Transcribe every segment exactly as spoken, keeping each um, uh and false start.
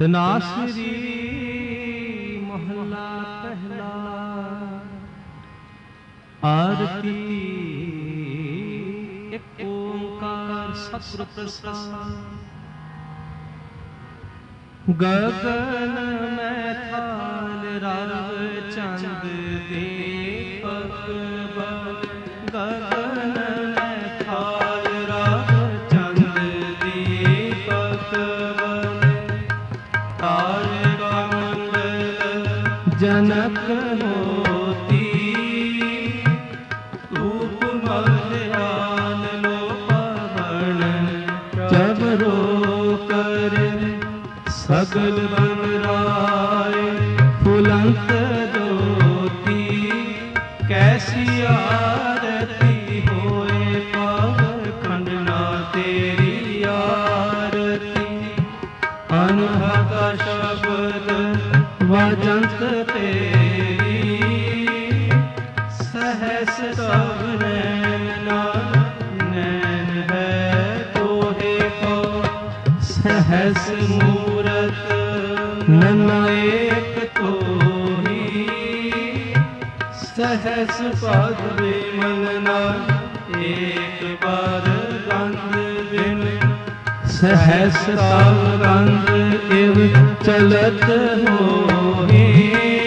ਤਨਾਸਰੀ ਮਹਲਾ ਪਹਿਲਾ। ਆਰਤੀ ਇੱਕ ਓੰਕਾਰ ਸਤਿਗੁਰ ਪ੍ਰਸਾਦ। ਗਗਨ ਮੈਂ ਥਾਲ ਰਵ ਚੰਦ ਦੀਪਕ ਬਨ। ਗਗਨ ਮੈਂ ਥਾਲ ਰਵ ਚੰਦ ਦੀਪਕ ਬਨ। ਤਾਰਕ ਮੰਡਲ ਜਨਕ ਮੋਤੀ। ਧੂਪ ਮਧਿਆਨ ਲੋ ਪਵਨ। ਚਵਰੋ ਕਰ ਸਗਲ ਬਨ ਰਾਏ। ਫੁਲੰਤ ਜੋਤੀ ਕੈਸੀ ਆਰਤੀ ਹੋਏ। ਪਾਵ ਖੰਡਨਾ ਤੇਰੀ ਆਰਤੀ। ਅਨਹਦ ਸ਼ਬਦ ਵਜੰਤ ਤੇਰੀ। ਸਹਸ ਸਭ ਨੈਣ ਨਾਲ ਨੈਣ ਹੈ ਤੋਹੇ ਕੋ। ਸਹਸ ਮੂਰਤ ਨੈਣਾ ਏਕ ਤੋਹੀ। ਸਹਸ ਪਦ ਵਿਮਲ ਨਾਲ ਏਕ ਪਦ ਗੰਧ ਬਿਨ। ਸਹਸ ਤਲ ਗੰਧ ਇਵ ਚਲਤ ਹੋਹੀ।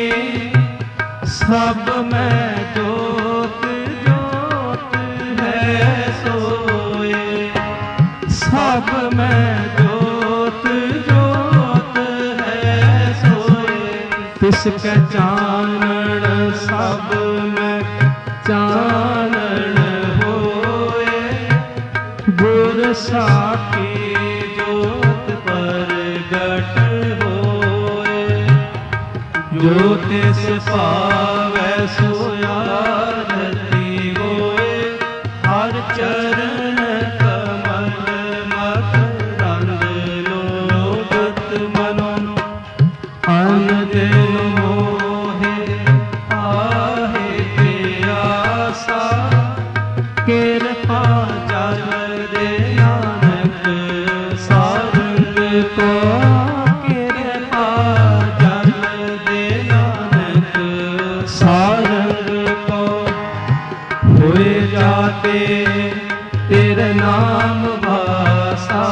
ਸਭ ਮੈਂ ਜੋਤ ਜੋਤ ਹੈ ਸੋਏ। ਸਭ ਮੈਂ ਜੋਤ ਜੋਤ ਹੈ ਸੋਏ। ਤਿਸ ਕੈ ਚਾਨਣ ਸਭ ਮੈਂ ਚਾਨਣ ਹੋਏ। ਗੁਰ ਸਾਖੀ ਜੋਤ ਪ੍ਰਗਟ ਹੋਏ। ਜੋ ਤਿਸ ਭਾਵੈ ਸੋ ਆਰਤੀ ਹੋਏ। ਹਰ ਚਰਨ ਕਮਲ ਮਕਰੰਦ ਲੋਭਤ ਮਨੋ। ਅਨ ਦਿਨ ਮੋਹਿ ਆਹੇ ਤੇ ਆਸਾ। ਕਿਰਪਾ ਜਲ ਦੇ ਨਾਨਕ ਸਾਰੰਗ ਕੋ। ਕਿਰਪਾ ਜਲ ਦੇ ਨਾਨਕ ਸਾਰੰਗ ਕੋ। ਹੋਏ ਜਾਤੇ ਤੇਰੇ ਨਾਮ ਵਾਸਾ।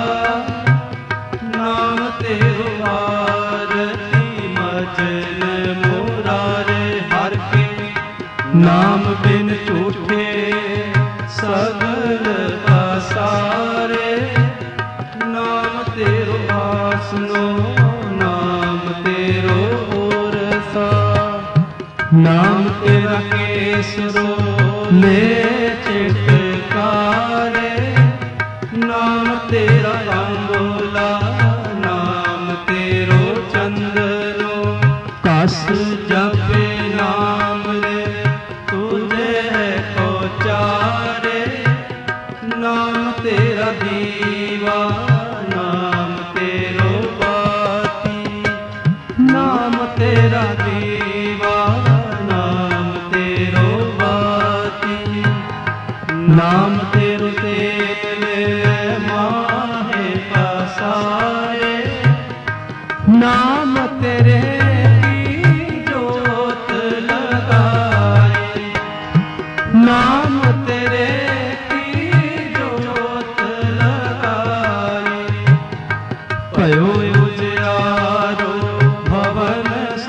ਨਾਮ ਤੇਰੋ ਆਰਤੀ ਮਜਨ ਮੁਰਾਰੇ। ਹਰ ਕੇ ਨਾਮ ਬਿਨ ਝੂਠੇ ਸਗਲ ਆਸਾਰੇ। ਨਾਮ ਤੇਰੋ ਆਸਨੋ ਨਾਮ ਤੇਰੋ ਓਰਸਾ। ਨਾਮ ਤੇਰਾ ਕੇਸਰੋ ਲੈ ਚਿਤਕਾਰੇ। ਨਾਮ ਤੇਰਾ ਅੰਗੋਲਾ ਨਾਮ ਤੇਰੋ ਚੰਦਨੋ। ਕਸ ਜਪੇ ਨਾਮ ਲੈ ਤੁਝੇ ਕੋ ਚਾਰੇ। ਨਾਮ ਤੇਰਾ ਦੀਵਾ ਨਾਮ ਤੇਰੋ ਬਾਤੀ। ਨਾਮ ਤੇਰਾ ਦੀਵਾ ਨਾਮ ਤੇਰੋ ਬਾਤੀ। ਨਾਮ ਤੇਰੋ ਤੇਲ ਮਾਹੇ ਪਸਾਰੇ। ਨਾਮ ਤੇਰੇ ਕੀ ਜੋਤ ਲਗਾਏ। ਨਾਮ ਤੇਰੇ ਕੀ ਜੋਤ ਲਗਾਏ। ਭਇਓ ਉਜਿਆਰੋ ਭਵਨ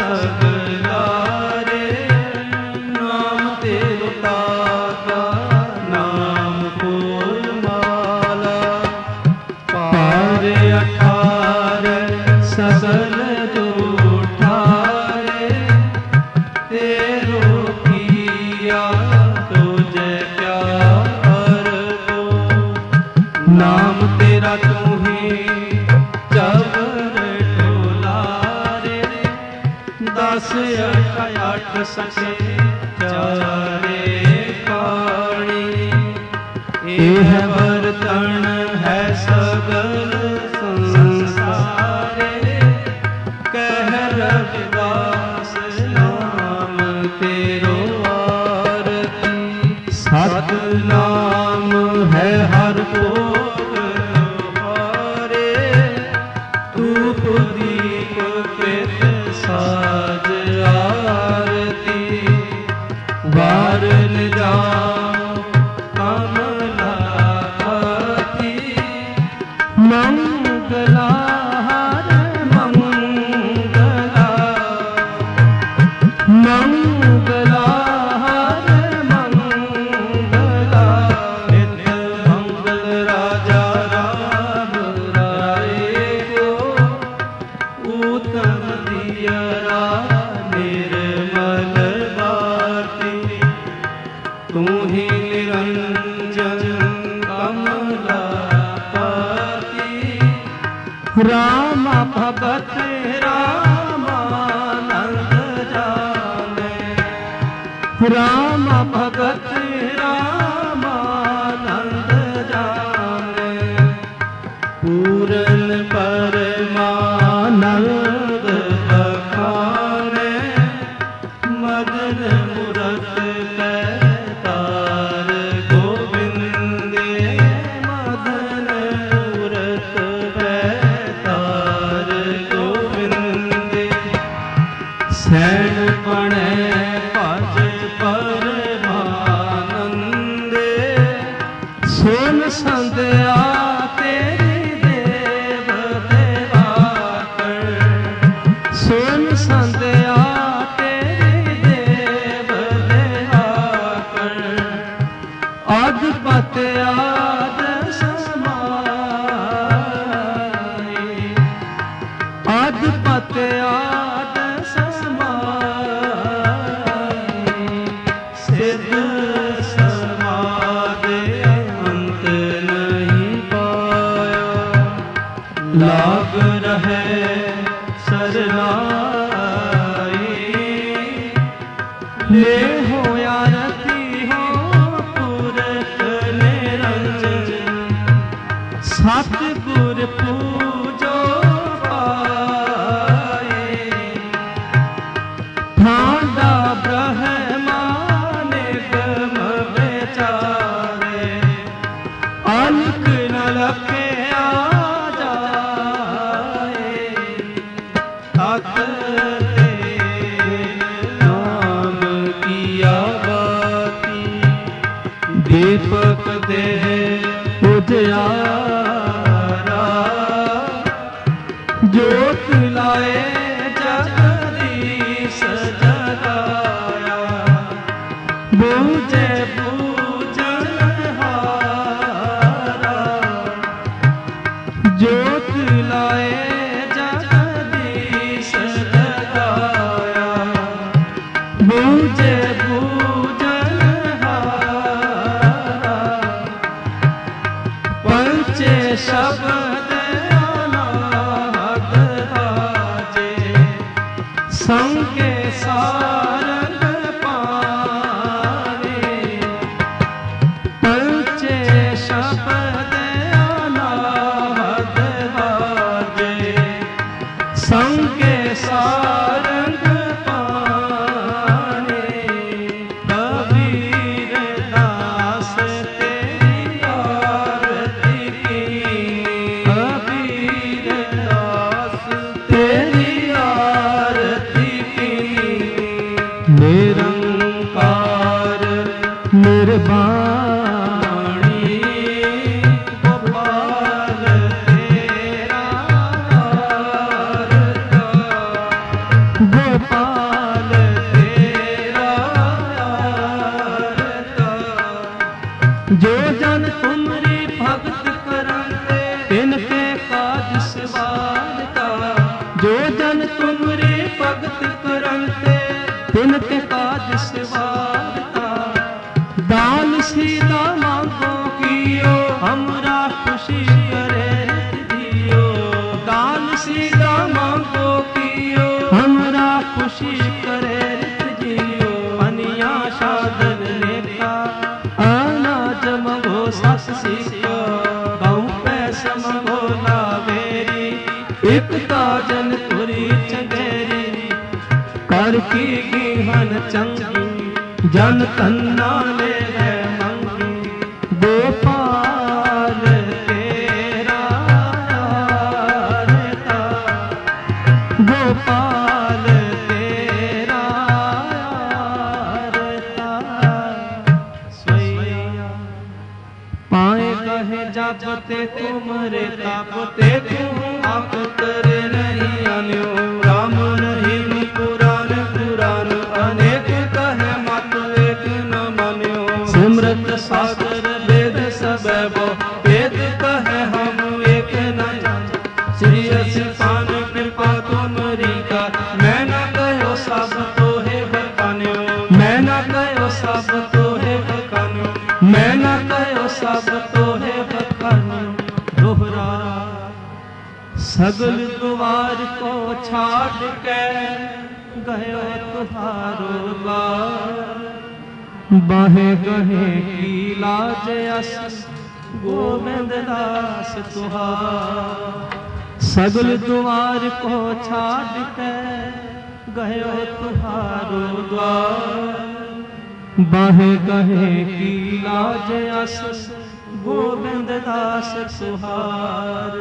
ਸਗਲਾਰੇ। ਨਾਮ ਤੇਰੋ ਤਾਕਾ ਨਾਮ ਫੂਲ ਮਾਲਾ। ਪਾਰ ਅਠਾਰ ਸਗਲ ਜੂਠਾਰੇ। ਤੇਰੋ ਕੀਆ ਤੁਝੇ ਪਿਆਰ ਕੋ। ਨਾਮ ਤੇਰਾ ਤੂੰ ਹੀ ਚਵਰ ਢੋਲਾਰੇ। ਦਸ ਅਠ ਅੱਠ ਸਕੇ ਚਾਰੇ ਕਾਣੀ। ਇਹ ਬਰਤਨ ਹੈ ਸਗਲ ਸੰਸਾਰੇ। ਕਹਿ ਰਵਿਦਾਸ ਨਾਮ ਤੇਰੋ ਆਰਤੀ। ਸਤ ਨਾਮ ਹੈ ਹਰ ਭੋਗ ਹਾਰੇ। ਧੂਪ दीप पित साज आरती वारन जाओ कमला आती मंगला हर मंगला मंगला हर मंगला नित मंगल राजा राम राय को उत्तम दियरा निर्मल बाती तू ही निरंजन कमला पाती राम भगत रामानंद जाने राम भगत रामानंद जाने पूरन परमानंद बखाने मदन मूरत पैतार गोविंदे मदन मूरत पैतार गोविंदे सैन पणे भज परमानंदे सोन संध्या तेरी देव देवाकर सोन संध्या तेरी देव देवाकर अधपत आद समाई अधपत आद समाई सिद्ध समाधि अंत नहीं पाया लाग रहे सरनाई ले हो आरती हो पुरख निरंजन सतगुर पूजो पाए भांडा ब्रह्मा निगम बेचारे अलख न लखे आ जाए तत तेरे नाम किया बाती दीपक देह उजियारा ज्योत लाए जगदीश जगाया बूझे बूझन हारा ज्योत लाए जगदीश जगाया बूझे बूझन हारा पंचे शब्द अनाहत बाजे संगे सारंग पाने पंचे शब्द अनाहत बाजे संगे सारंग पाने कबीर दास तेरी आरती कीनी कबीर दास तेरी आरती कीनी निरंकार निर्वाणी गोपाल तेरा आरता गोपाल तेरा आरता जो जन तुमरी भगत करते तिनके काज सवारता जो जन तुमरी भगत करते तिनके काज सवारता दान सीधा मांगो कियो हमरा खुशी करे दियो दान सीधा मांगो कियो हमरा खुशी करे जियो अनिया साधन लेखा अनाज मगो सस सीखो गौ पैसा मगो लावेरी एकता जन तुरी चंगेरी कर की गिहन चंगी जन तन्ना ले मंगी गोपाल तेरा आरता सगल द्वार को छाड़ के गयो तुहारो द्वार। बाहे गहे की लाज अस गोविंद दास तुहार। सगल द्वार को छाड़ के गयो तुहारो द्वार। बाहे गहे की लाज अस गोविंद दास तुहार।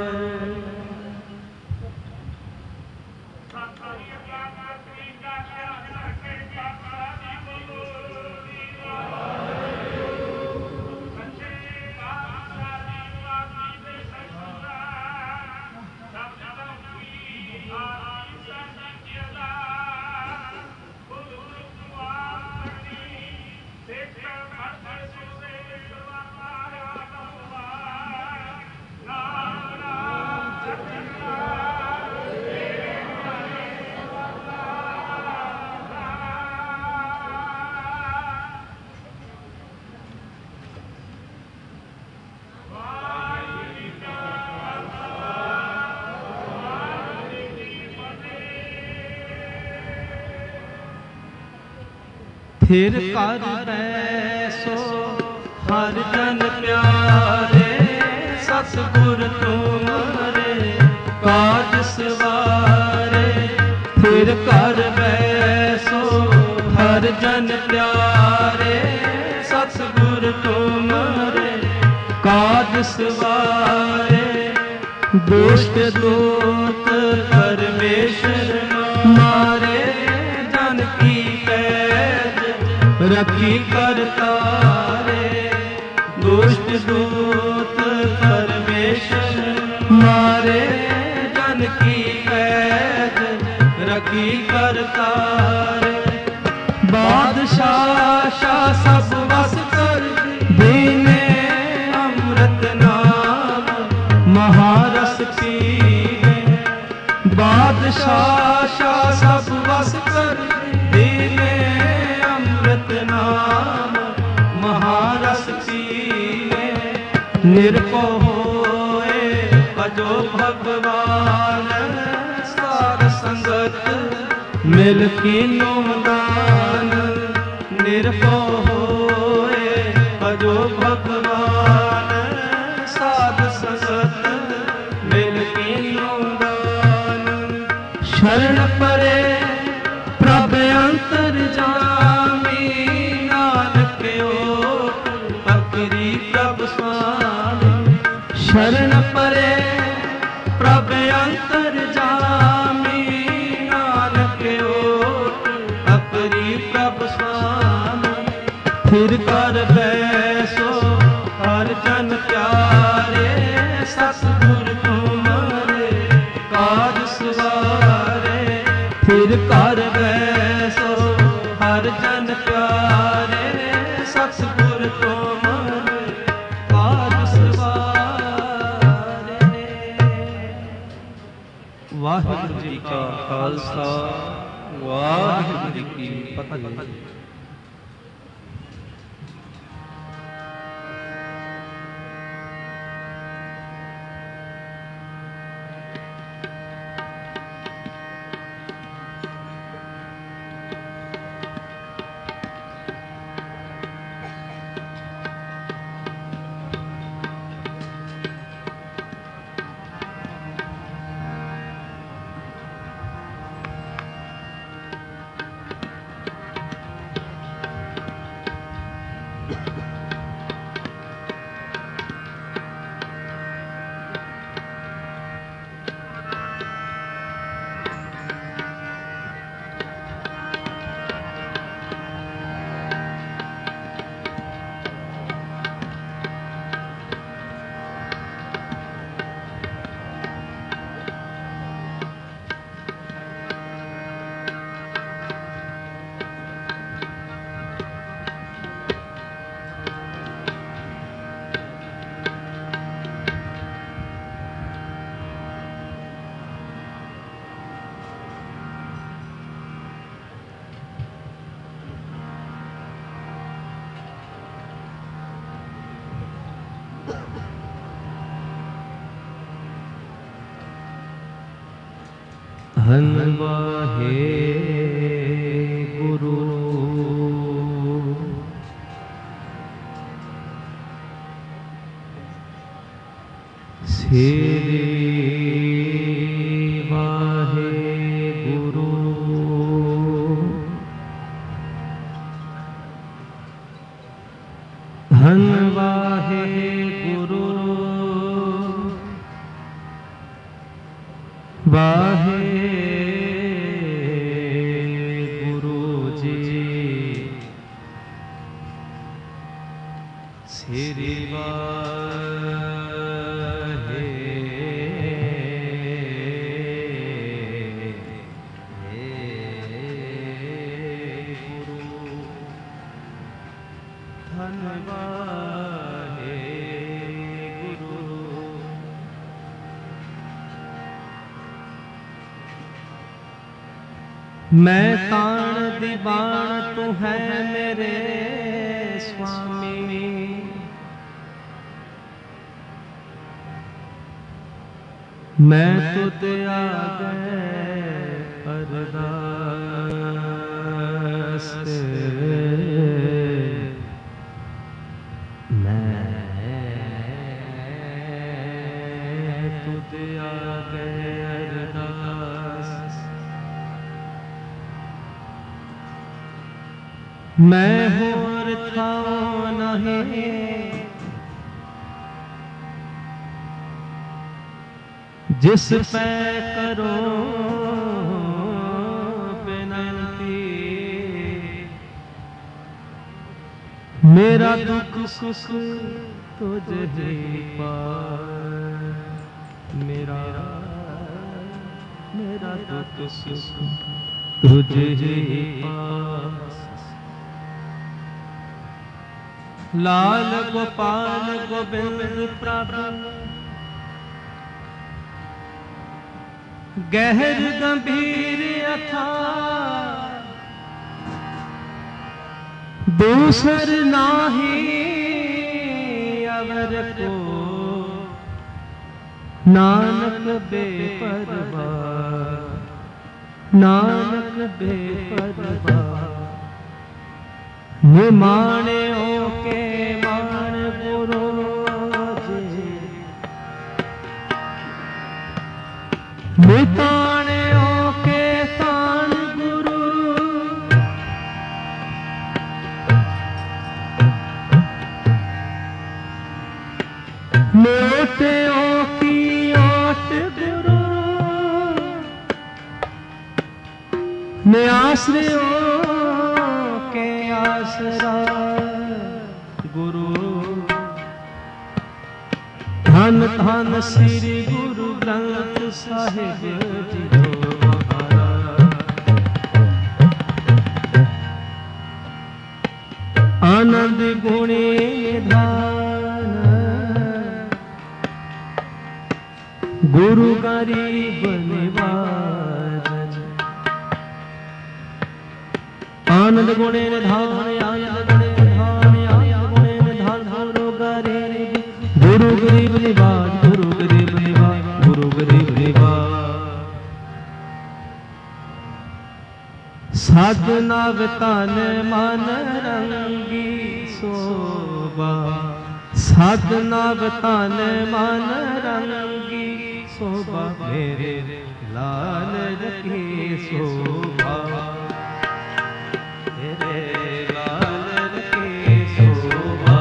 फिर कर बैसो हर जन प्यारे। सतगुर तुमरे काज सवारे। फिर कर बैसो हर जन प्यारे। सतगुर तुमरे काज सवारे। दुष्ट दूत परमेश्वर मारे। जन की रखी करतारे। दुष्ट दूत परमेश्वर मारे। जन की कैद रखी करतारे। बादशाह शाह सब बस कर दीने। अमृत नाम महारस पीने। बादशाह शाह सब बस कर दीने। नाम महारस पीने। निरपो होए भजो भगवान। सार संगत मिल कीनो दान। निरपो होए भजो भगवान। साध संगत मिल कीनो दान। शरण परे प्रभ अंतर जामी। नानक ओट पकरी प्रभ स्वामी। शरण परे प्रभ अंतर जामी। नानक ओट पकरी प्रभ स्वामी। फिर कर बैसो हर जन प्यारे। सतगुर तुमरे काज सवारे। फिर कर बैसो हर जन प्यारे। सतगुर तुमरे काज सवारे। वाहिगुरू जी का खालसा वाहिगुरू जी की फतेह। धन वाहे गुरु श्री वाहे गुरु धन वाहे गुरु वाहे गुरु जी श्री वाहे गुरु धन वाहे गुरु। मैं ताण दीवान तू है मेरे स्वामी, मैं तुझ आगे अरदास, मैं तुझ आगे अरदास। मैं होर थाओ नहीं जिस पे करो विनती, मेरा दुख सुख तुझ ही पास, मेरा मेरा दुख सुख तुझ ही पास। लाल गोपाल गोविंद प्रभु गहर गंभीर अथाह, दूसर नाही अवर को, नानक बेपरवाह, नानक बेपरवाह। निमाणे के मान गुरु जी, निताणे के तान गुरु, मोटे की ओट गुरु, निआश्रयो के आसरा गुरु। धन धन श्री गुरु ग्रंथ साहिब जी आनंद गुणे धान, गुरु गरीब निवार। आनंद गुणे धान, आनंद गुणे धान, आनंद गुणे धान, गुरु गरीब, गुरु गरीब निवार, गुरु गरीब निवार, गुरु गरीब निवार। साधना वितान मन रंगी शोभा, साधना वितान मन रंगी शोभा, मेरे लाल रखी शोभा, मेरे लाल रखी शोभा।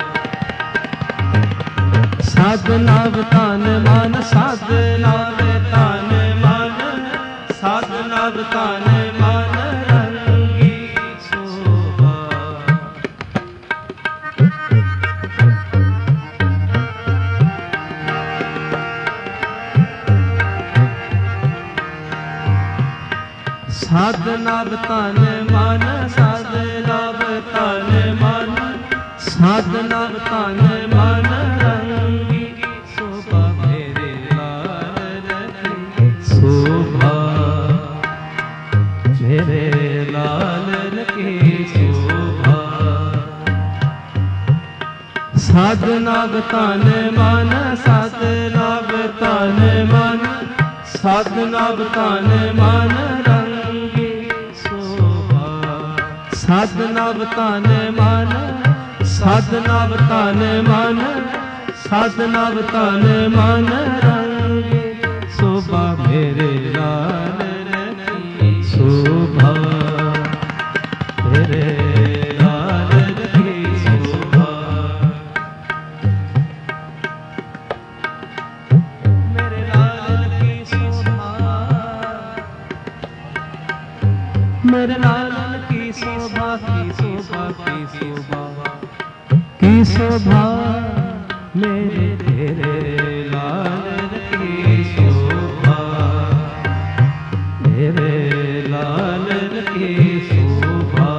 साधना वितान मन, साधना वितान मन, साधना वितान मन रंगी शोभा। साधना वितान मन, साधना वितान मन, साधना वितान मन रंगी शोभा, मेरे लाल रखी शोभा, मेरे लाल रखी शोभा। साधना वितान मन, साधना वितान मन, साधना बतान मान रंगी शोभा, साधना बतान मान, साधना बतान मान, साधना बतान मान रंगी शोभा मेरे लाल की शोभा, मेरे लाल की शोभा, मेरे लाल की शोभा, मेरे लाल की शोभा की शोभा की शोभा की शोभा मेरे तेरे लाल की शोभा, मेरे लाल की शोभा।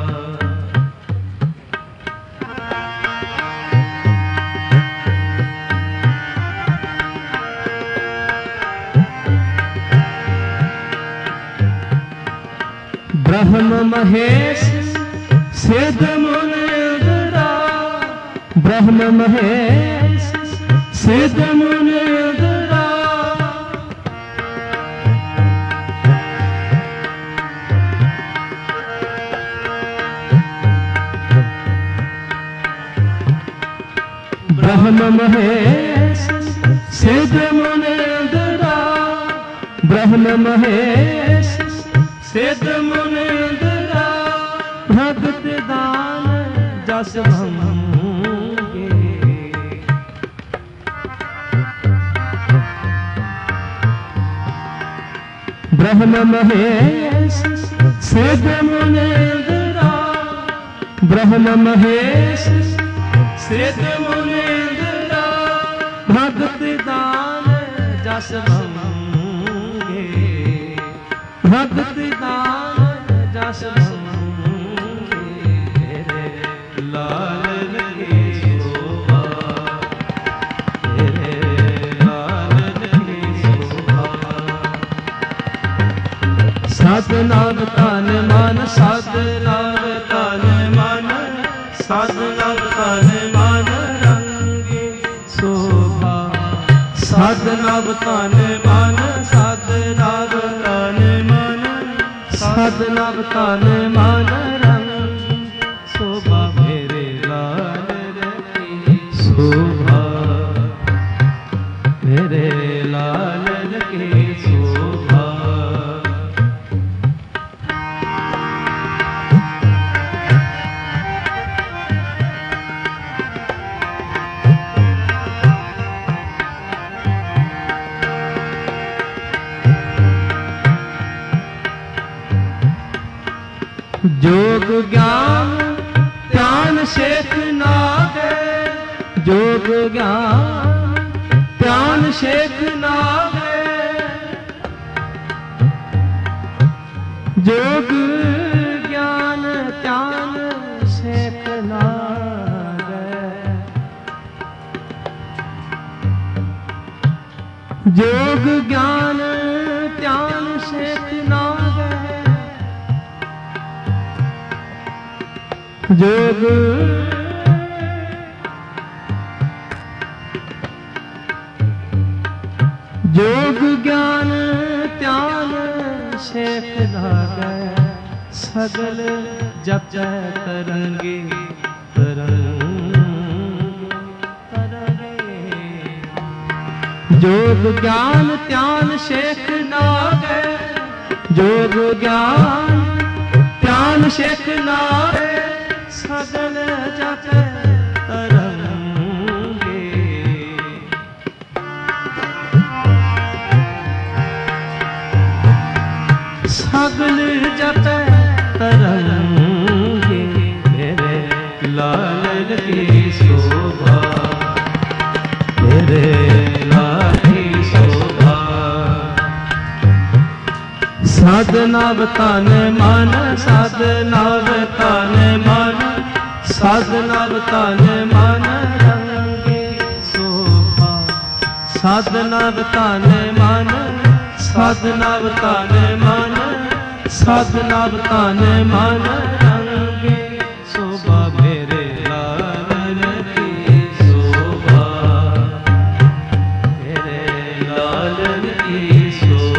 ब्रह्म महेश सिद्ध मुनि उदरा, ब्रह्म महेश सिद्ध मुनि उदरा, ब्रह्म महेश सिद्ध मुनि उदरा, ब्रह्म महेश सिद्ध मुनि उदरा, भगत दान जस भंगे, ब्रह्म महेश सिद्ध मुनि उदरा, ब्रह्म महेश सिद्ध मुनि उदरा, भगत दान जस भंगे, भगत दान जस भंगे मेरे लाल की शोभा, मेरे लाल की शोभा। साधना बतान मान, साधना बतान मान, साधना बतान मान रंगी शोभा, साधना बतान मान, साधना बतान मान, साधना बतान मान रंग शोभा मेरे लाल की शोभा, मेरे लाल की शोभा। जोग ज्ञान ध्यान शेख नागे, जोग ज्ञान ध्यान शेख नागे, जोग ज्ञान ध्यान शेख नागे, जोग ज्ञान ध्यान शेख नागे, जोग जोग ज्ञान ध्यान शेख लागे, सगल जप तरंगे तरंगे तरंगे, जोग ज्ञान ध्यान शेख लागे, जोग ज्ञान ध्यान शेख लागे, सगल जप तरंगे, सगल जप तरंगे मेरे लाल की शोभा, मेरे लाल की शोभा। साधना बतान मान, साधना बतान मान, साधना बतान मान रंगे शोभा, साधना बतान मान, साधना बतान मान, साधना बतान मान रंगे शोभा मेरे लाल की शोभा, मेरे लाल की शोभा।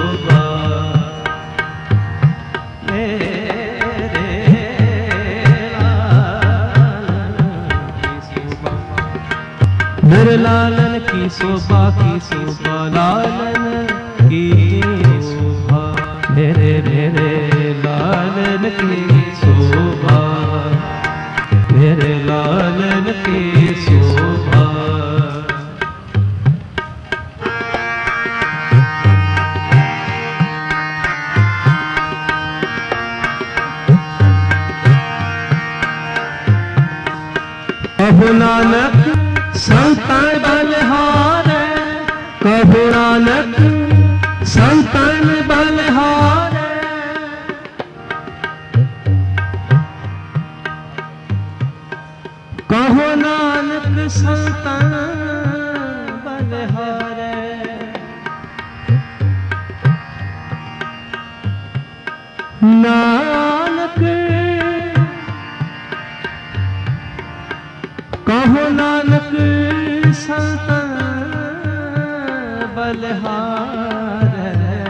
मेरे लालन की शोभा की शोभा लालन की शोभा मेरे मेरे लालन की शोभा मेरे लालन की शोभा। कहो नानक संतान बलहारे कहो नानक संतान बलहारे कहो नानक संतान बलहारे नानक कहो नानक संतान बलहारे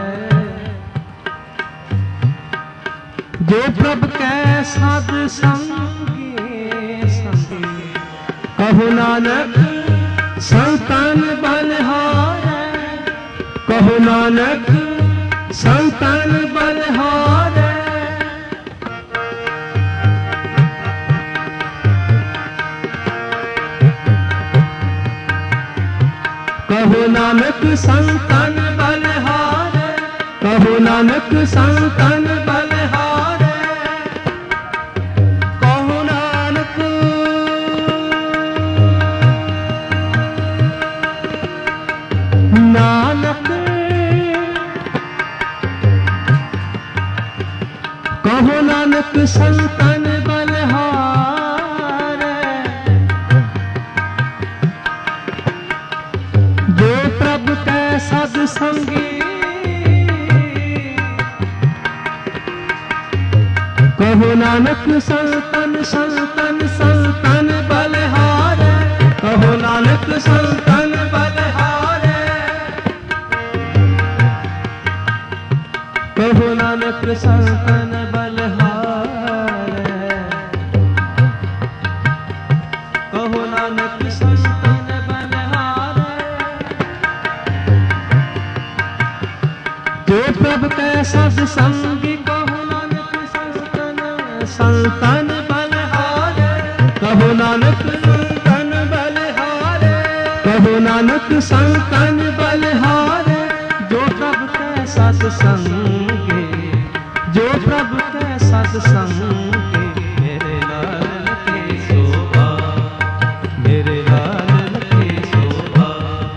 जो प्रभ कै साध संगी संगी कहो नानक संतान बलहारे कहो नानक संतान बलहारे कहो नानक संतान बलहारे कहो नानक संतान बलहारे कहो नानक नानक कहो नानक संतान बलहारे जो प्रभु कै सद संगी कहो नानक संतन संतन संतन बलहारे कहो नानक संतन बलहारे कहो नानक संतन बलहारे कहो नानक संतन बलहारे जो प्रभु कै सद संगी कहो नानक संतन संतन बलहारे कहो नानक संतन बलहारे कहो नानक संतन बलहारे जो प्रभु कै सद संगी जो प्रभु कै सद संगी मेरे लालन की शोभा मेरे लालन की शोभा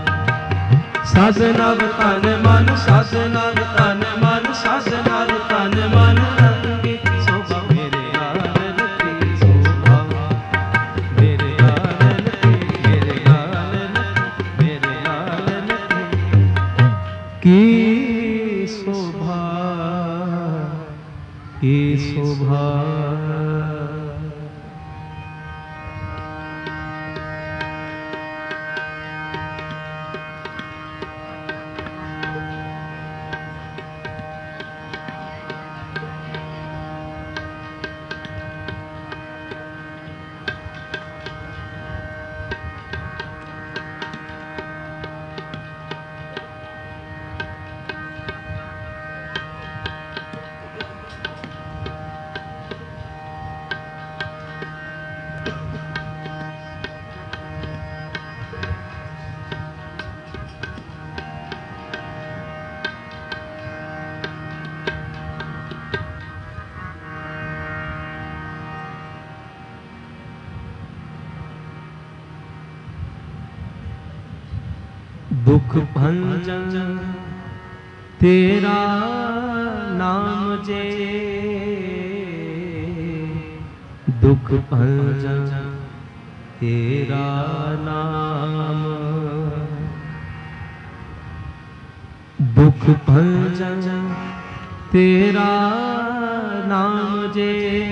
साधना तन मन साधना तन मन साधना तन मन रंगी शोभा मेरे लालन की शोभा मेरे लालन की मेरे लालन मेरे लालन की शोभा की शोभा। दुख भंजन तेरा नाम जे दुख भंजन तेरा नाम दुख भंजन तेरा नाम जे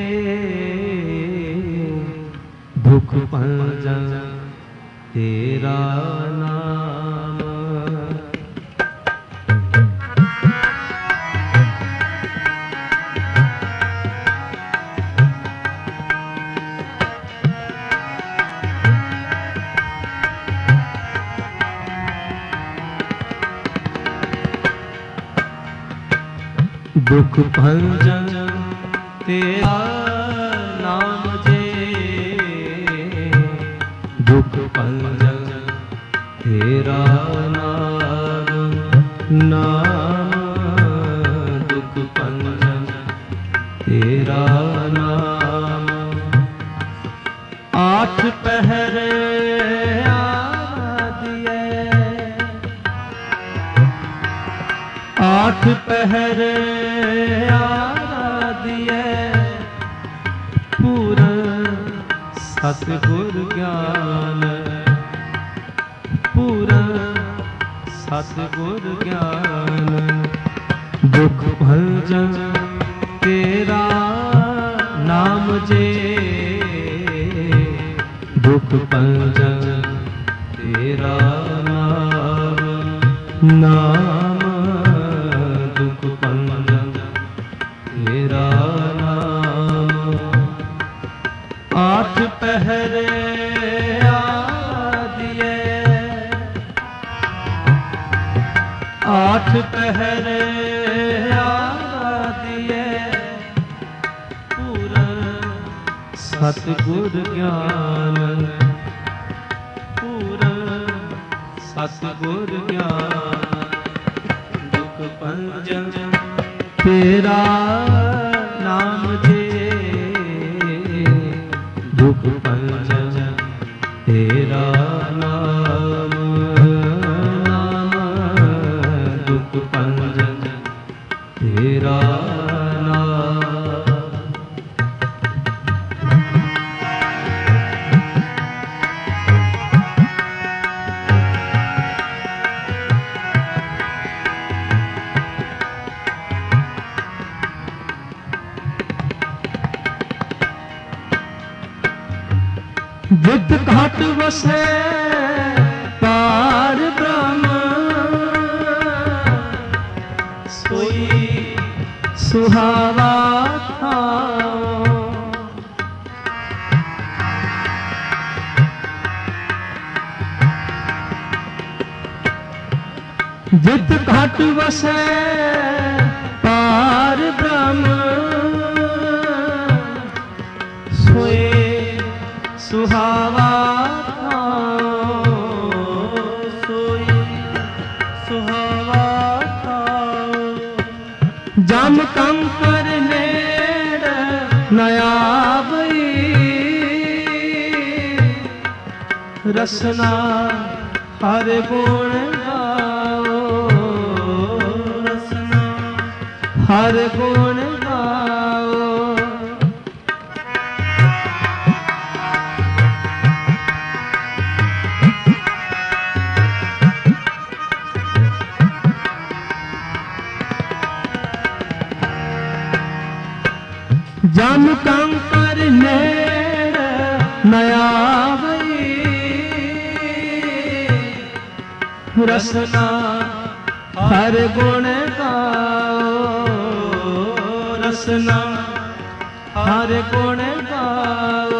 दुख भंजन तेरा नाम दुख भंजन तेरा नाम जे, दुख भंजन तेरा नाम, नाम दुख भंजन तेरा नाम। आठ पहरे आठ पहरे आदिए, पूरा सतगुर ज्ञान, पूरा सतगुर ज्ञान। दुख भंजन तेरा नाम जे, दुख भंजन तेरा नाम, नाम दुख भंजन तेरा नाम। आठ पहरे आदिए, आठ पहरे आदिए, पूरा सतगुर ज्ञान, पूरा सतगुर ज्ञान। दुख भंजन तेरा नाम जे, दुख भंजन तेरा नाम, नाम दुख भंजन तेरा नाम। विद घाट वसे पार ब्रह्म, सोई सुहावा था। विद घाट वसे पार ब्रह्म, सोई सुहावा था, सोई सुहावा था। जम कंकर नेड़ नया बई, रसना हर गुण गाओ, रसना हर गुण गाओ। जम कंकर नेड़ नया बई, रसना हर गुण गाओ, रसना हर गुण गाओ,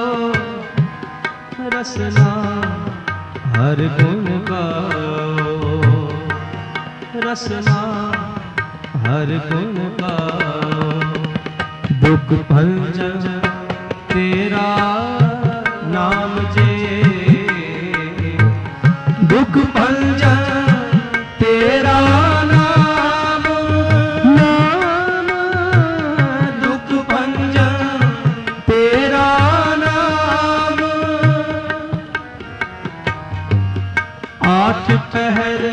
रसना हर गुण गाओ, रसना हर गुण गाओ। दुख भंजन तेरा नाम जे, दुख भंजन तेरा नाम, नाम दुख भंजन तेरा नाम। आठ पहरे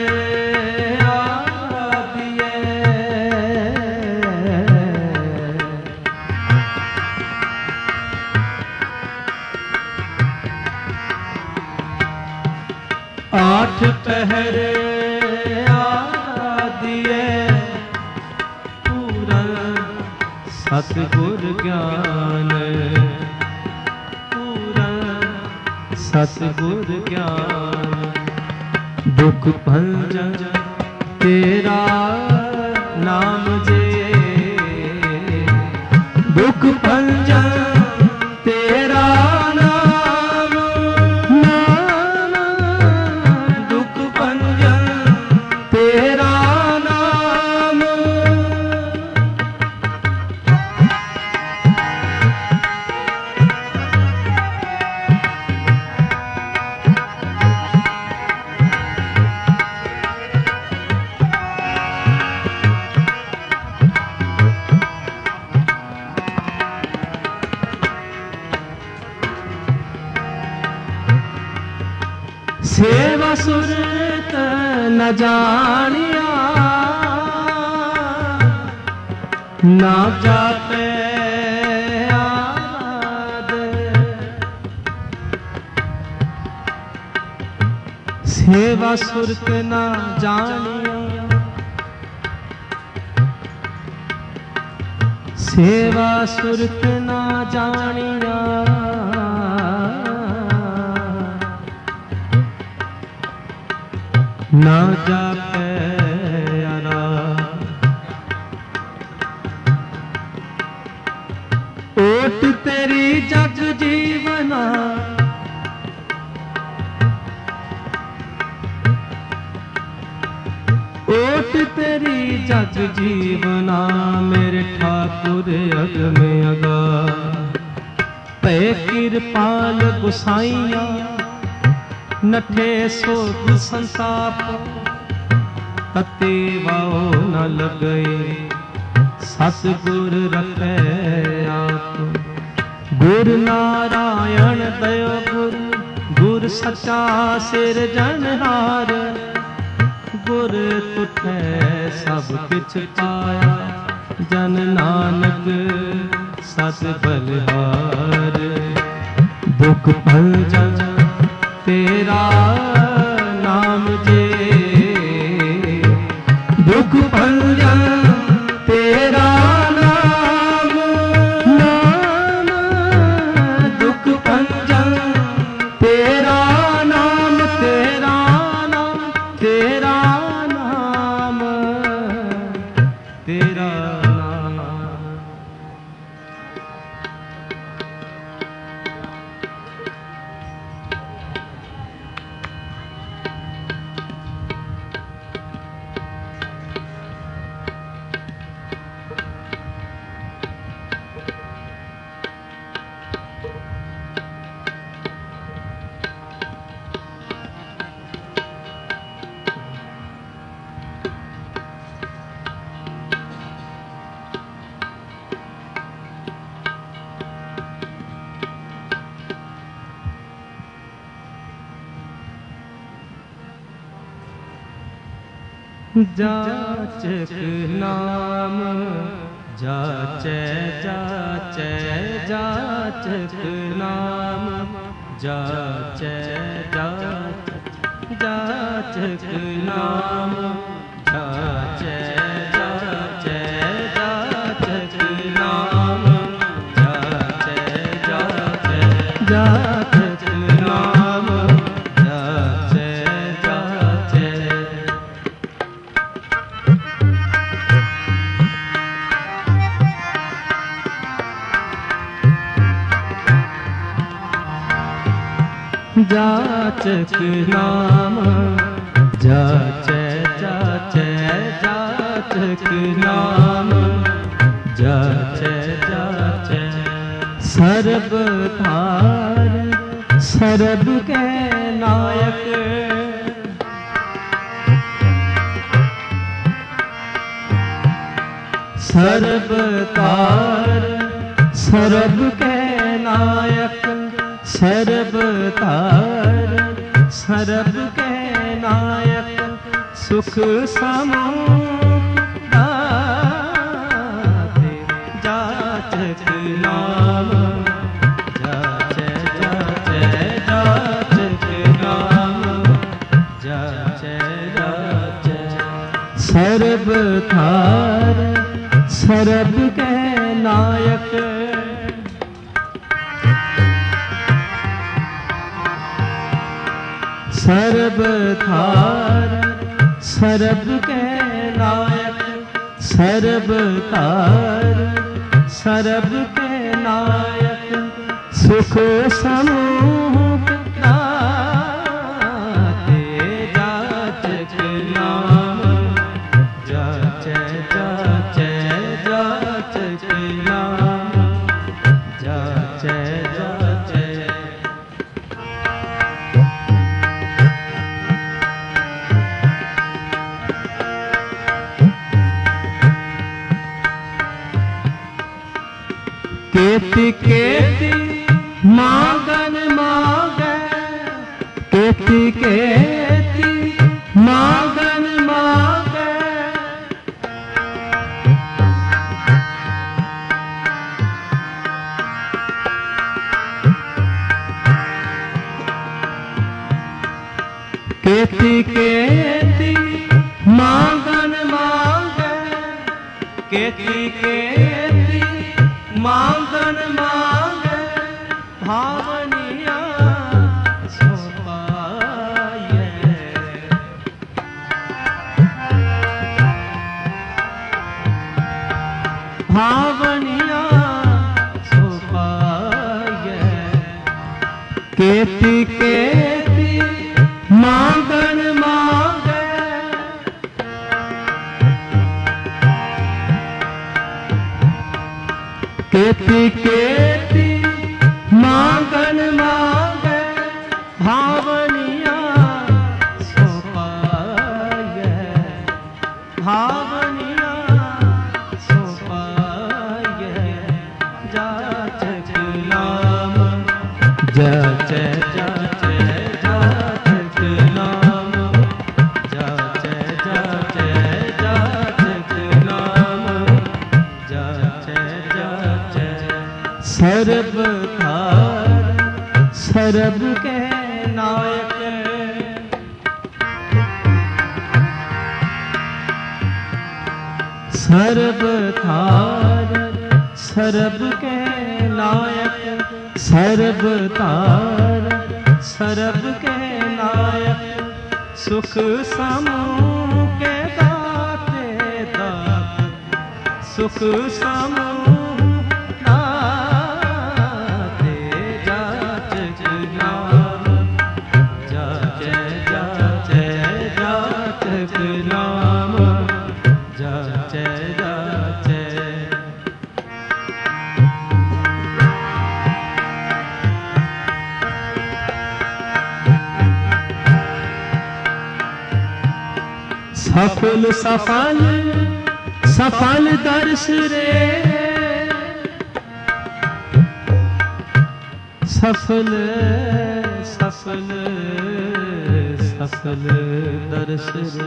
आठ पहरे आदिए, पूरा सतगुर ज्ञान, पूरा सतगुर ज्ञान। दुख भंजन तेरा नाम जे, दुख भंजन तेरा नाम, नाम दुख भंजन तेरा नाम। सेवा सुरत न जानिया, ना जापे आराध। सेवा सुरत न जानिया, सेवा सुरत न जानिया, ना जापे आराध। ओट तेरी जग जीवना, ओट तेरी जग जीवना, मेरे ठाकुर अग में अगा। पै कृपाल गुसाइया, नठे सोध संताप, तते वाओ न लगए, सतगुर रखे आप। गुर नारायण दयो गुर, गुर सचा सिरजनहार। गुर तुठे सब किछ पाया, जन नानक सत बलिहार। दुख भंजन तेरा नाम जे, दुख भंजन तेरा नाम, नाम दुख भंजन तेरा नाम, तेरा नाम, तेरा नाम, तेरा नाम। जाचक नाम जाचे जाचे, जाचक नाम जाचे जाचे, जाचक नाम जाचे जाचे, जाचक नाम जाचे जाचे, जाचक नाम जाचे जाचे। जाचक नाम जाचे जाचे, जाचक नाम जाचे जाचे। सर्ब धार सर्ब के नायक, सर्ब धार सर्ब के नायक, सर्ब धार सर्ब के नायक। सुख समूह दाते, जाचक नाम जाचे जाचे, जाचक नाम जाचे जाचे। सर्ब धार सर्ब के नायक, सर्ब धार सर्ब के नायक, सर्ब धार सर्ब के नायक। सुख समूह दाते, जाचक नाम जाचे जाचे, जाचक नाम जाचे जाचे। केति केति मांगन मांगे, केति केति मांगन मांगे केती केती मांगन मांगे केती केती मांगन मांगे भावनिया सो पाए भावनिया सो पाए केती केती मांगन मांगे केती केती मांगन मांगे भावनिया सो पाए भावनिया सो पाए जाचक नाम जाचे जाचे जाचक नाम जाचे जाचे जाचक नाम जाचे जाचे सर्ब थार सर्ब के नायक सर्ब थार सर्ब के नायक सर्ब तार सर्ब के नायक सुख समूह के दाते दात सुख समूह दाते जाचक नाम जाचे जाचे जाचक नाम जाचे जाचे सफल सफल सफल दर्श रे सफल सफल सफल दर्श रे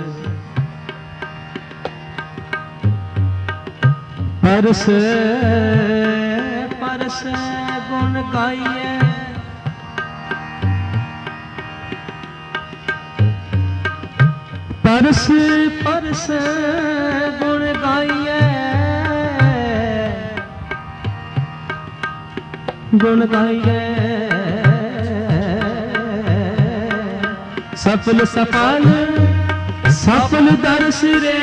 परस परस गुण गाइए परस परस गुण गाइए गुण गाइए सफल सफल सफल दर्श रे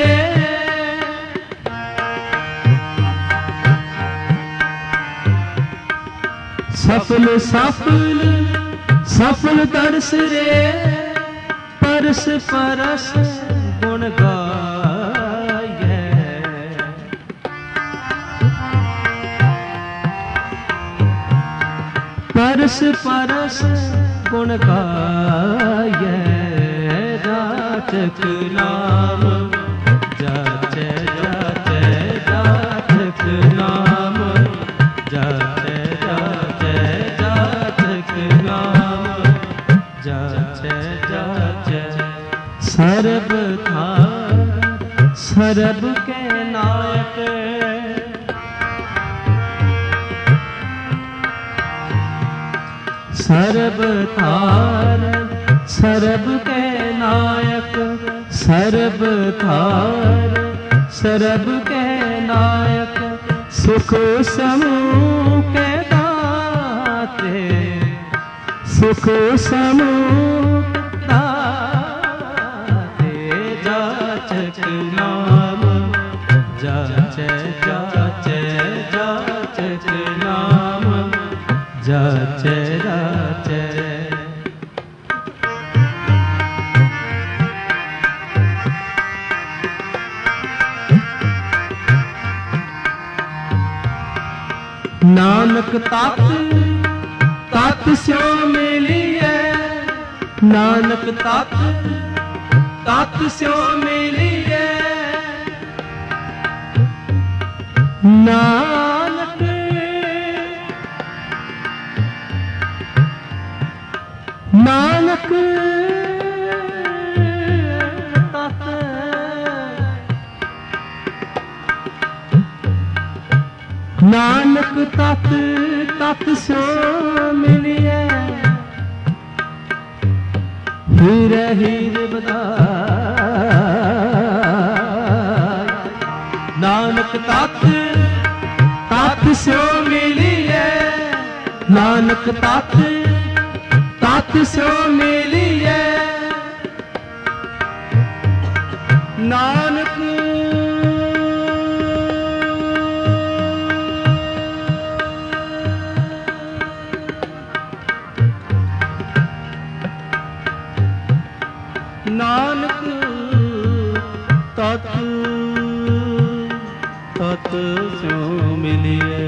सफल सफल सफल दर्श रे परस परस गुण गाए परस परस गुण गाए जाचक नाम जाचे जाचे जाचक नाम जाचे जाचे जाचक नाम जाचे जाचे सर्ब थार सर्ब के नायक सर्ब थार सर्ब के नायक सर्ब थार सर्ब के नायक सुख समूह के दाते सुख समूह दाते जाचक नाम जाचे जाचे जाचक नाम जाचे जाचे नानक तात तात स्यो मिलिए नानक तात तात स्यो मिलिए नानक नानक नानक तत तत सो मिलिए हीर हीर बधाई। नानक तत तत सो मिलिए नानक तत तत सो मिलिए नानक नानक तत तत सो मिलिए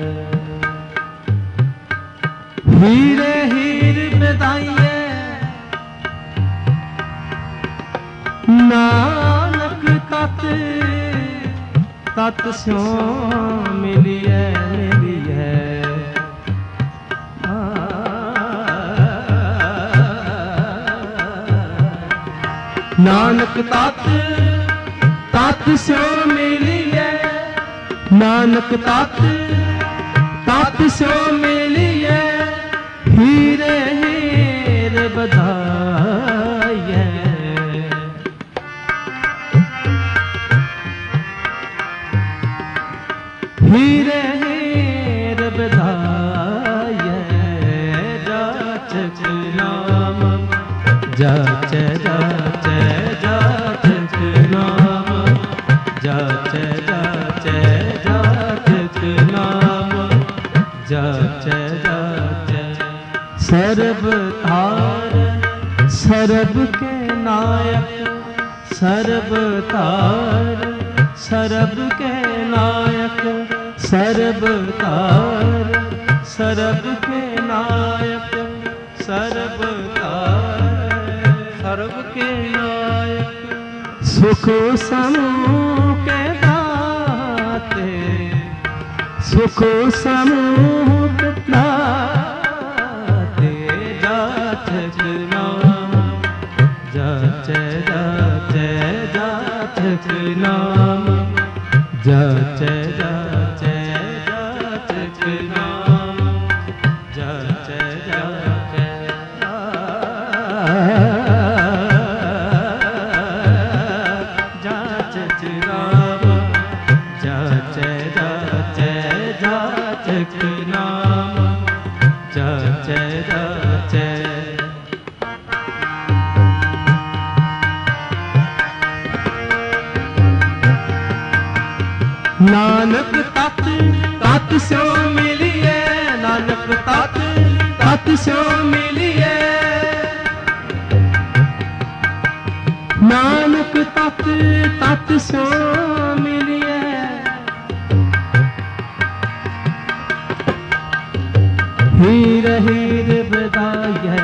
हीरे हीर बधाइए नानक तत तत सो मिलिए मिलिए नानक तत तत सो मिलिए नानक तत तत सो मिलिए हीरे हीर बधाइए। हीरे हीर बधाइए जाचक नाम जाचे जाचे जाचक नाम जाचे जाचे जाचक नाम जाचे जाचे सर्ब तार सर्ब के नायक सर्ब तार सर्ब के नायक सर्ब तार सर्ब के नायक सर्ब तार सर्ब के नायक सुख समूह के दाते सुख समूह के दाते जाचक नाम जाचे जाचे जाचक नाम जाचे जाचे जाचक नाम जाचे जाचे जाचक नाम जाचे जाचे जाचक नाम जाचे जाचे नानक तत तत सो मिलिए नानक तत तत सो मिलिए नानक तत तत सो मिलिए हीर हीर बधाइए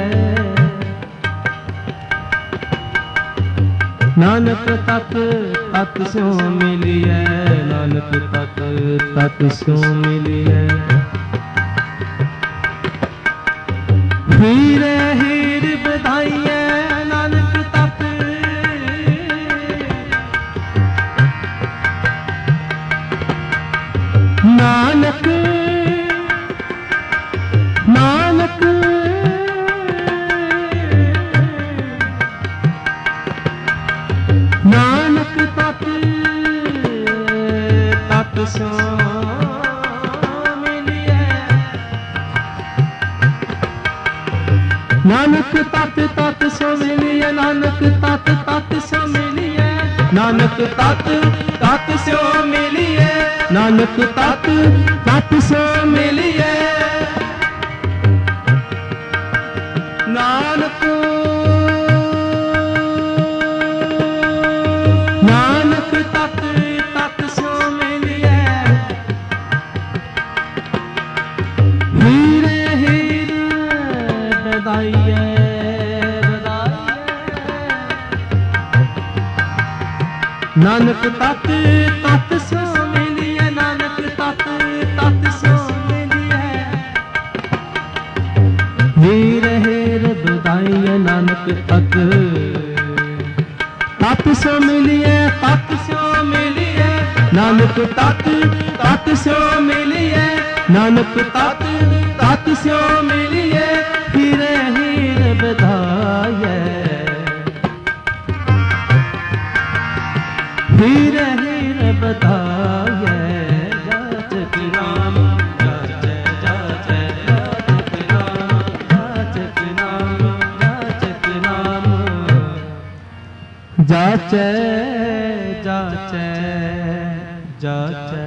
नानक तत तत सो मिलिए नानक तत तत सो मिलिए हीर हीर बधाइए नानक तत नानक नानक नानक तत तत सो मिलिए नानक तत तत सो मिलिए नानक तत तत सो मिलिए नानक तत तत सो मिलिए नानक तत तत सो मिलिए नानक नानक तत तत सो मिलिए हीरे हीर बधाइए नानक तत तत सो मिलिए नानक तत तत सो मिलिए हीर हीर बधाइए नानक तत तत सो मिलिए तत सो मिलिए नानक नानक तत तत स्यो मिलिए, नानक तत तत स्यो मिलिए, हीरे हीर बधाए, हीरे हीर बधाए। जाचक नाम जाचे जाचे, जाचक नाम जाचक नाम जाचक नाम, जाचे जाचे जाचे।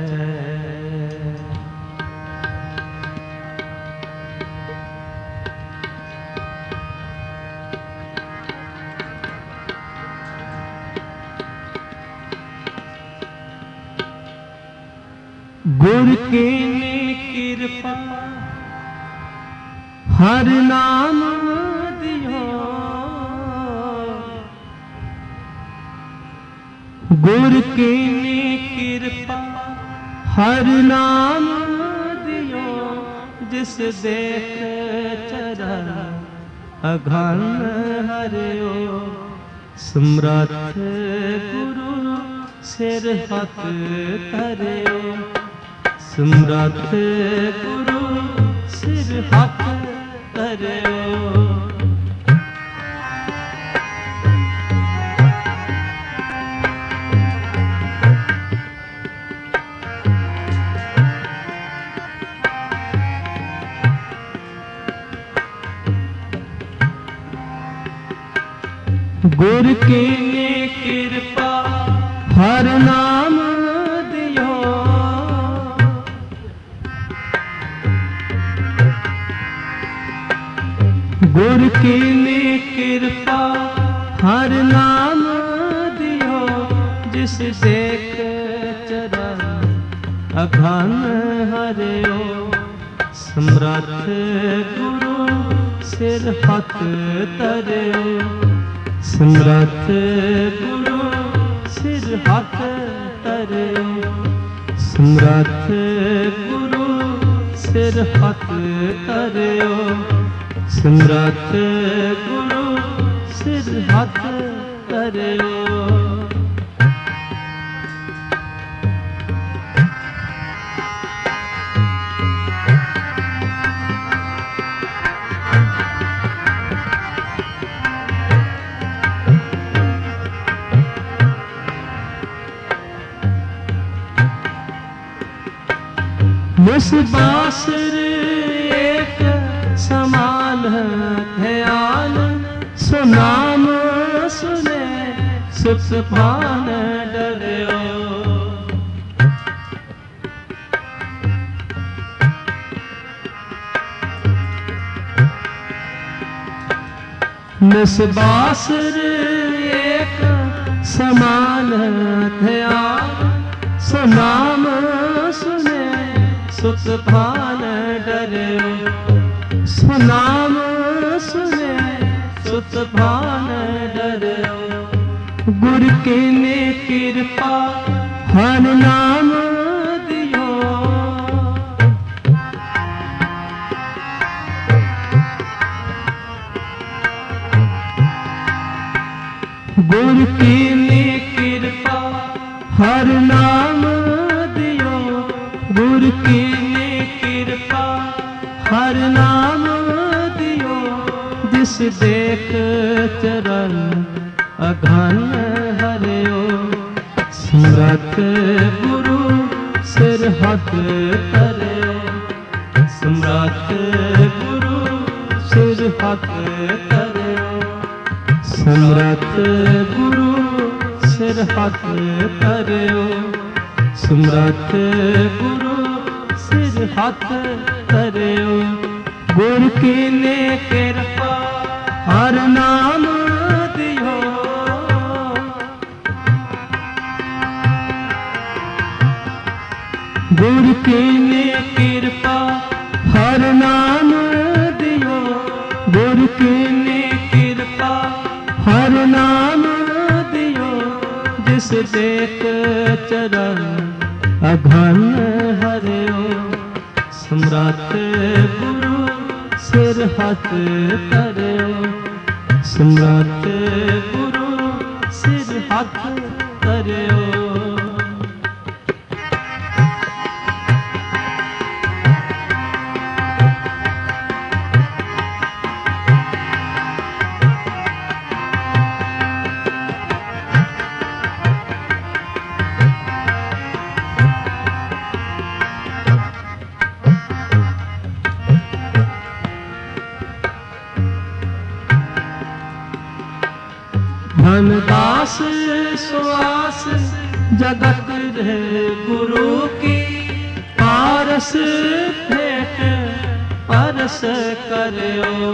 गुर की कृपा हर नाम दियो, गुर की कृपा हर नाम दियो, जिस देख चरण अघन हरियो, समर्थ गुरु सिर हथ धरियो, समर्थ गुरु सिर हथ धरियो। गुर की कृपा हर नाम दियो, गुर की कृपा हर नाम दियो, जिस देख चरण अघन हरियो, समर्थ गुरु सिर हथ धरियो, समर्थ गुरु सिर हथ धरियो, समर्थ गुरु सिर हथ धरियो, समर्थ गुरु सिर हथ धरियो। मुसबासर एक समान ध्यान, सो नाम सुने सुसभान डरियो, मुसबासर एक समान ध्यान, सो नाम सुने सुत भान डरियो, सो नाम सुने सुत भान डरियो। गुर की ने कृपा हर नाम दियो, गुर की ने कृपा हर नाम दियो, गुर की ने कृपा हर नाम दियो, जिस देख चरण अघन हरियो, समर्थ गुरु सिर हथ धरियो, समर्थ गुरु सिर हथ धरियो, समर्थ गुरु सिर हथ धरियो, समर्थ गुरु सिर हथ धरियो। गुर की ने कृपा हर नाम दियो, गुर की ने कृपा हर नाम दियो, गुर की ने कृपा हर नाम दियो, जिस देख चरण अघन हरियो, समर्थ गुरु सिर हथ धरियो, समर्थ गुरु सिर हथ धरियो। धन दास सुआस जगत रे गुरु की पारस भेंट परस करो।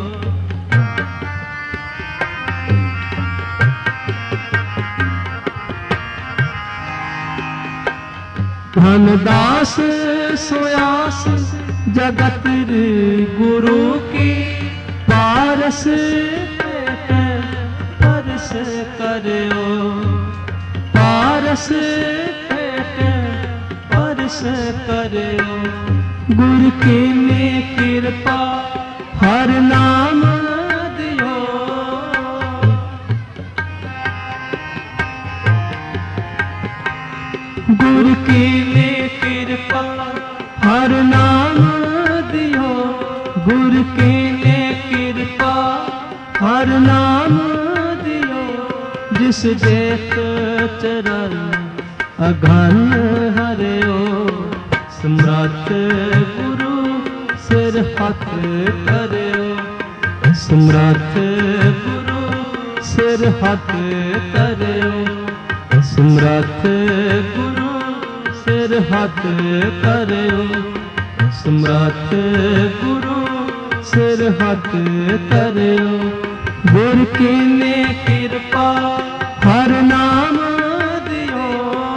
धन दास सुयास जगत रे गुरु की पारस परस करो। पारस परस करो। गुरु की ने कृपा हर नाम दियो। गुरु की ने कृपा हर नाम दियो। गुरु की ने कृपा हर नाम दियो। जिस देख चरण अघन हरियो। समर्थ गुरु सिर हाथ करो। समर्थ गुरु सिर हाथ करो। समर्थ गुरु सिर हाथ करो। समर्थ गुरु सिर हाथ करो। गुरु की ने कृपा हर नाम दियो।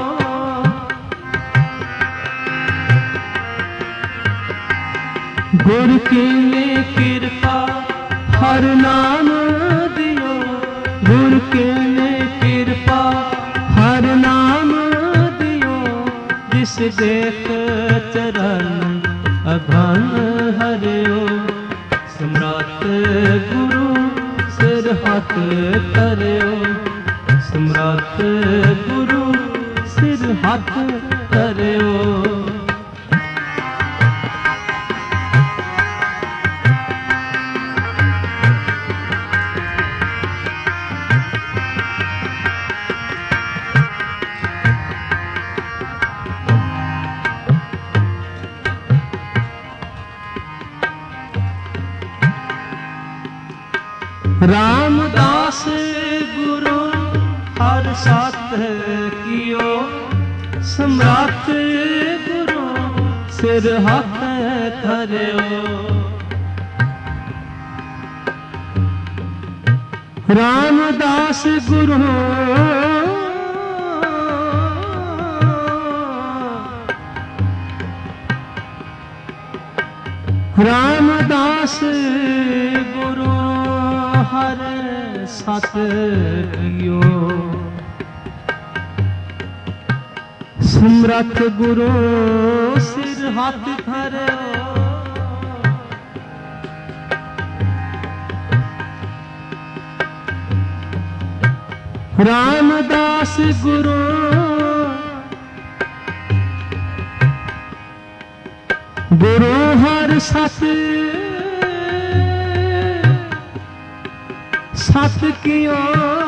गुरु की ने कृपा हर नाम दियो। गुरु की ने कृपा हर नाम दियो। जिस देख चरण अघन हरियो। सम्राट गुरु सिर हाथ करो। सम्राट गुरु सिर हाथ करो। रामदास गुरु हर साथ कियो। सम्राट गुरु सिर हाथ धरो। रामदास गुरु रामदास गुरु हर साथ कियो। सम्राट गुरु सिर हाथ धरो। रामदास गुरु गुरु हर साथ साथ कियो।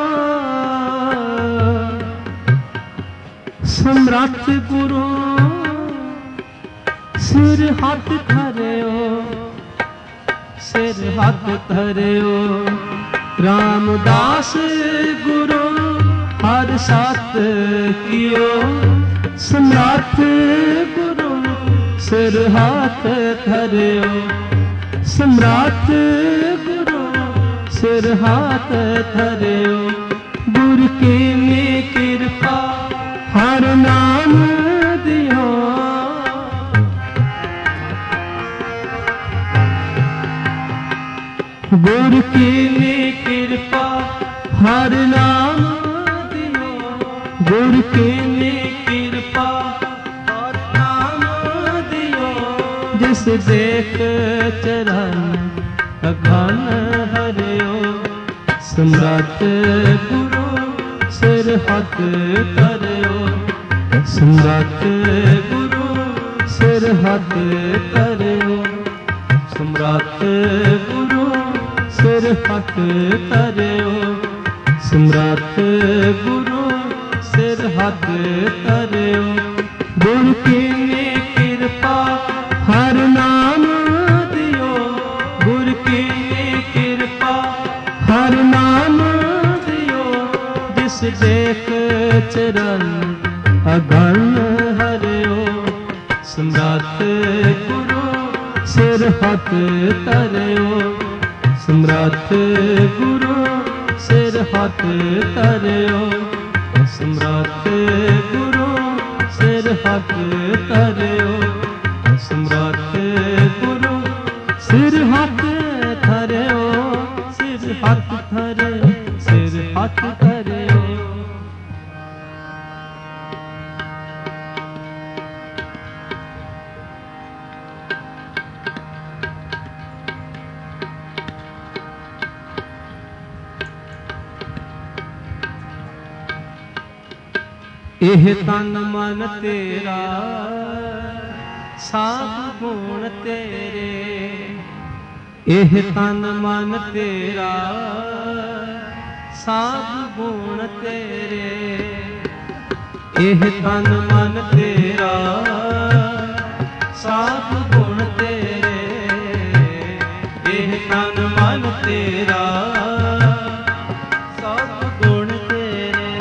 सम्राट गुरु सिर हाथ धरो। सिर हाथ धरो। रामदास गुरु हर साथ कियो। सम्राट गुरु सिर हाथ धरो। सम्राट गुरु सिर हाथ धरो। गुरु की ने कृपा हर नाम दियो। गुरु की ने कृपा हर नाम दियो। गुरु की ने कृपा हर नाम दियो। जिस देख चरण अघन हरियो। सम्राट गुरु सिर हाथ करो। सम्राट गुरु सिर हाथ करो। सम्राट गुरु सिर हाथ करो। सम्राट गुरु सिर हाथ करो। गुरु की ने कृपा हर नाम दियो। गुरु की ने कृपा हर नाम दियो। ਚਰਨ ਅਗਨ ਹਰਿਓ। ਸਮਰੱਥ ਗੁਰੂ ਸਿਰ ਹੱਥ ਧਰਿਓ। ਸਮਰੱਥ ਗੁਰੂ ਸਿਰ ਹੱਥ ਧਰਿਓ। ਸਮਰੱਥ ਗੁਰੂ ਸਿਰ ਹੱਥ ਧਰਿਓ। ਸਮਰੱਥ ਗੁਰੂ ਸਿਰ ਹੱਥ ਧਰਿਓ। ਸਿਰ ਹੱਥ ਧਰਿਓ। ਸਿਰ ਹੱਥ ਧਰਿਓ। ਇਹ ਤਨ ਮਨ ਤੇਰਾ ਸਾਧ ਗੁਣ ਤੇਰੇ। ਇਹ ਤਨ ਮਨ ਤੇਰਾ ਸਾਧ ਗੁਣ ਤੇਰੇ। ਇਹ ਤਨ ਮਨ ਤੇਰਾ ਸਾਧ ਗੁਣ ਤੇਰੇ। ਇਹ ਤਨ ਮਨ ਤੇਰਾ ਸਾਧ ਗੁਣ ਤੇਰੇ।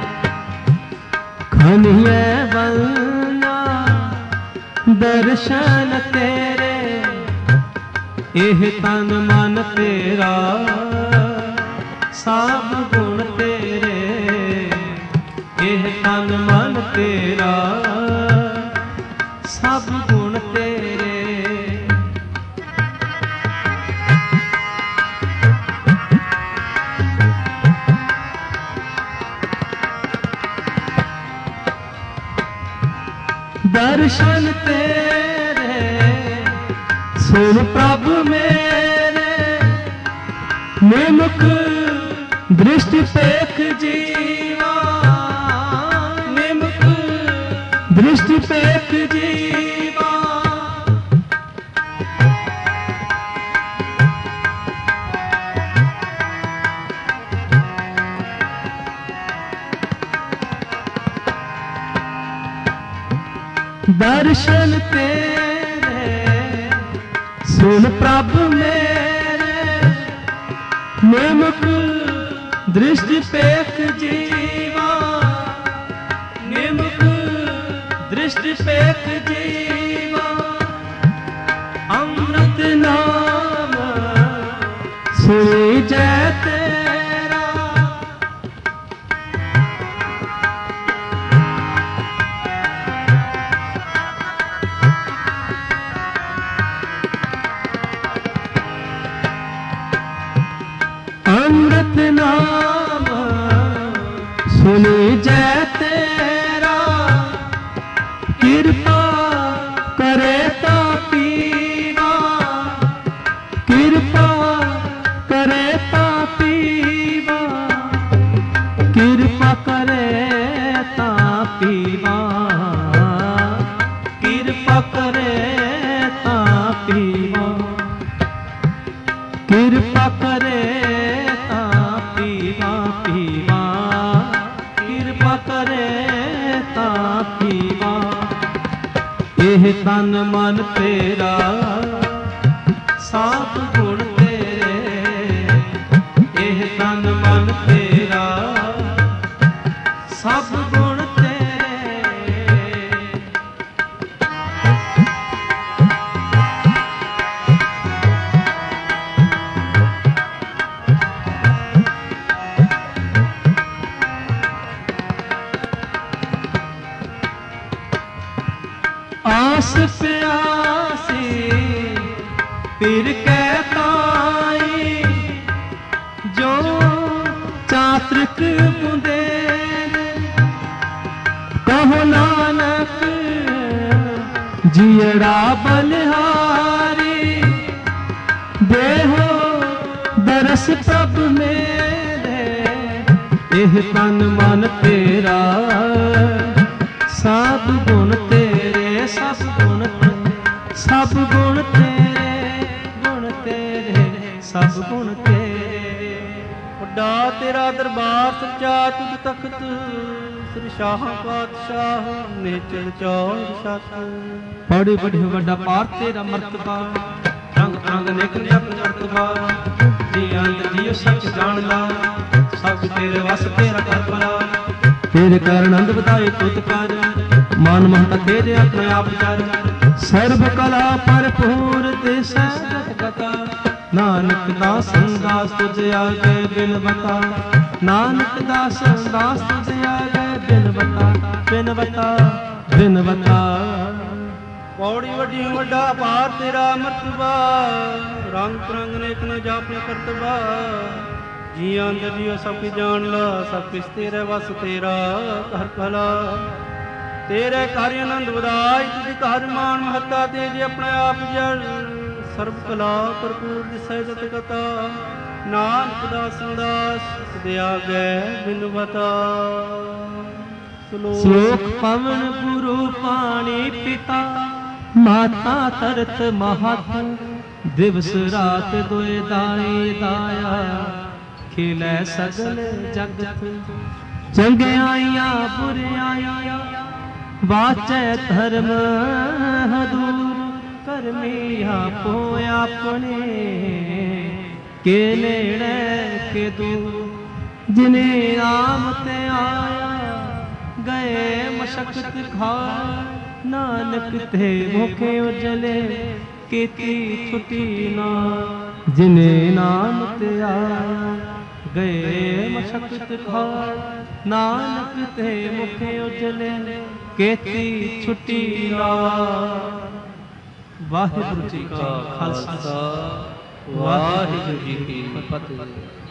ਖਨੀਏ ਵੰਨਾ ਦਰਸ਼ਨ ਤੇਰੇ। ਇਹ ਤਨ ਮਨ ਤੇਰਾ ਸਭ ਗੁਣ ਤੇਰੇ। ਇਹ ਤਨ ਮਨ ਤੇਰਾ ਸਭ ਗੁਣ ਤੇਰੇ। ਦਰਸ਼ਨ ਤੇਰੇ ਸੁਣ ਪ੍ਰਭ ਮੇਰੇ। ਨਿਮਕ ਦ੍ਰਿਸ਼ਟਿ ਪੇਖ ਜੀਵਾ। ਨਿਮਕ ਦ੍ਰਿਸ਼ਟਿ ਪੇਖ ਜੀਵਾ। ਦਰਸ਼ਨ ਤੇਰੇ ਸੁਣ ਪ੍ਰਭ ਮੇਰੇ। ਨਿਮਕ ਦ੍ਰਿਸ਼ਟਿ ਪੇਖ ਜੀਵਾ। ਨਿਮਕ ਦ੍ਰਿਸ਼ਟਿ ਪੇਖ ਜੀਵਾ। ਅੰਮ੍ਰਿਤ ਨਾਮ ਸੁਣੀ ਜੈ ਤੇਰਾ। ਅੰਮ੍ਰਿਤ ਨਾਮ ਸੁਣੀ ਜੈ ਤੇਰਾ। ਕਿਰਪਾ ਕਰੇ ਤਾ ਪੀਵਾ। ਕਿਰਪਾ ਕਰੇ ਤਾ ਪੀਵਾ। ਕਿਰਪਾ ਕਰੇ ਤਾ ਪੀਵਾ। ਕਿਰਪਾ ਕਰੇ ਤਾ ਪੀਵਾ। ਕਿਰਪਾ ਕਰੇ ਤਾ ਪੀਵਾ ਪੀਵਾ। ਕਿਰਪਾ ਕਰੇ ਤਾ ਪੀਵਾ। ਇਹ ਤਨ ਮਨ ਤੇਰਾ ਸਾਧ ਗੁਣ ਤੇਰੇ। ਇਹ ਤਨ ਮਨ ਤੇਰਾ ਸਭ ਗੁਣ ਤੇਰੇ। ਆਸ ਪਿਆਸੀ ਪਿਰ ਕੈ ਤਾਈ। ਜੋ ਚਾਤ੍ਰਿਕ ਬੁੰਦੇਨ ਕਹੋ ਨਾਨਕ ਜੀੜਾ ਬਲਿਹਾਰੀ। ਦੇਹੋ ਦਰਸ ਪ੍ਰਭ ਮੇਰੇ। ਇਹ ਤਨ ਮਨ ਤੇਰਾ ਸਭ ਗੁਣ ਤੇਰੇ। ਸਭ ਗੁਣ ਸਭ ਗੁਣ ਤੇਰੇ। ਗੁਣ ਤੇਰੇ ਸਭ ਗੁਣ ਤੇਰੇ। ਵੱਡਾ ਤੇਰਾ ਦਰਬਾਰ ਸੱਚਾ ਤੁਧ ਤਖਤ। ਸ੍ਰੀ ਸ਼ਾਹ ਪਾਤਸ਼ਾਹ ਨੇਚਰ ਚੌਰ ਸਤ। ਬੜੇ ਬੜੇ ਵੱਡਾ ਪਾਰ ਤੇਰਾ ਮਰਤਬਾ। ਰੰਗ ਰੰਗ ਨੇਕ ਨੇਕ ਮਰਤਬਾ। ਜੀ ਅੰਤ ਜੀਉ ਸੱਚ ਜਾਣਦਾ। ਸਭ ਤੇਰੇ ਵਸ ਤੇਰਾ ਕਰਪਲਾ। ਤੇਰੇ ਕਰ ਆਨੰਦ ਵਧਾਏ ਤੁਤ ਕਰ, ਮਾਨ ਮਹਤਾ ਤੇਰੇ ਆਪਣੇ ਆਪ ਵਿਚਾਰ। ਸਰਬ ਕਲਾ ਭਰਪੂਰ ਤਿਸੈ ਜਗਤ ਕਥਾ, ਨਾਨਕ ਦਾਸ ਦਾਸ ਤੁਝ ਆਗੇ ਬਿਨ ਬਤਾ। ਨਾਨਕ ਦਾਸ ਦਾਸ ਤੁਝ ਆਗੇ ਬਿਨ ਬਤਾ, ਬਿਨ ਬਤਾ, ਬਿਨ ਬਤਾ। ਪੌੜੀ ਵੱਡੀ ਵੱਡਾ ਭਾਰ ਤੇਰਾ ਮਰਤਬਾ, ਰੰਗ ਤਰੰਗ ਨੇਕ ਨ ਜਾਪੇ ਕਰਤਬਾ। ਜੀਆਂ ਅੰਦਰ ਜੀਓ ਸਭ ਕੀ ਜਾਣ ਲਾ, ਸਭ ਕਿਛ ਤੇਰੇ ਵਸ ਤੇਰਾ ਕਰ ਭਲਾ। ਤੇਰੇ ਘਰ ਆਨੰਦ ਵਧਾਈ ਤੁਝ ਘਰ ਮਾਨ ਮਹੱਤਾ ਤੇਜ ਆਪਣੇ ਆਪ ਜਲ। ਸਰਬ ਕਲਾ ਭਰਪੂਰ ਦਿਸੈ ਜਤ ਕਥਾ, ਨਾਨਕ ਦਾਸ ਦਾਸ ਦਿਆ ਗੈ ਬਿਨ ਬਤਾ। ਸ਼ਲੋਕ ਪਵਨ ਗੁਰੂ ਪਾਣੀ ਪਿਤਾ, ਮਾਤਾ ਤਰਤ ਮਹਤ। ਦਿਵਸ ਰਾਤ ਦੋਇ ਦਾਈ ਦਾਇਆ, ਖਿਲੈ ਸਗਲ ਜਗਤ। ਚੰਗਿਆਈਆਂ ਬੁਰਿਆਈਆਂ ਵਾਚੈ ਧਰਮ ਹਦੂਰ। ਕਰਮੀ ਆਪੋ ਆਪਣੇ, ਕੇ ਨੇੜੇ ਕੇ ਦੂਰ। ਜਿਨੇ ਆਮ ਤੇ ਆਇਆ, ਗਏ ਮਸ਼ਕਤ ਖਾਏ। ਨਾਨਕ ਤੇ ਭੁਖੇ ਉਜਲੇ, ਕੀਤੀ ਛੁਟੀ ਨਾ। ਜਿਨੇ ਨਾਮ ਤੇ ਆਇਆ, ਗਏ ਮਸ਼ਕਤ ਖਾਏ। ਨਾਨਕ ਤੇ ਮੁਖੇ ਉਜਲੇ, ਕੀਤੀ ਛੁਟੀ ਨਾ। ਵਾਹਿਗੁਰੂ ਜੀ ਕਾ ਖਾਲਸਾ, ਵਾਹਿਗੁਰੂ ਜੀ ਕੀ ਫਤਿਹ।